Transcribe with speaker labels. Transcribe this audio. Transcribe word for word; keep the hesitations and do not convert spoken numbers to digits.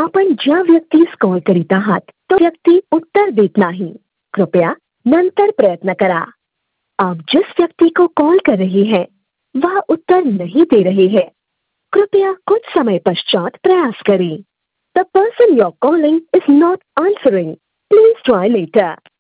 Speaker 1: आपण ज्या व्यक्तीस कॉल करीत आहात तो व्यक्ती उत्तर देत नहीं। कृपया नंतर प्रयत्न करा। आप जिस व्यक्ति को कॉल कर रहे हैं वह उत्तर नहीं दे रहे हैं। कृपया कुछ समय पश्चात प्रयास करें। The person you are calling is not answering. Please try letter.